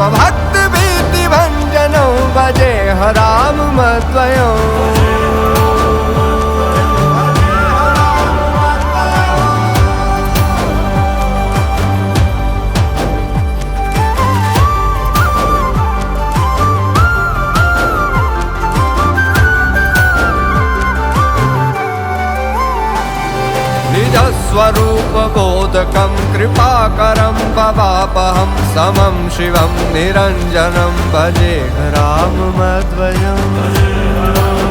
स्वभक्तिभीतिभञ्जनौ भजेह राममद्वयौ। निजस्वरूपबोधकं कृपाकरं भवापहं समं शिवं निरञ्जनं भजेह राममद्वयम्।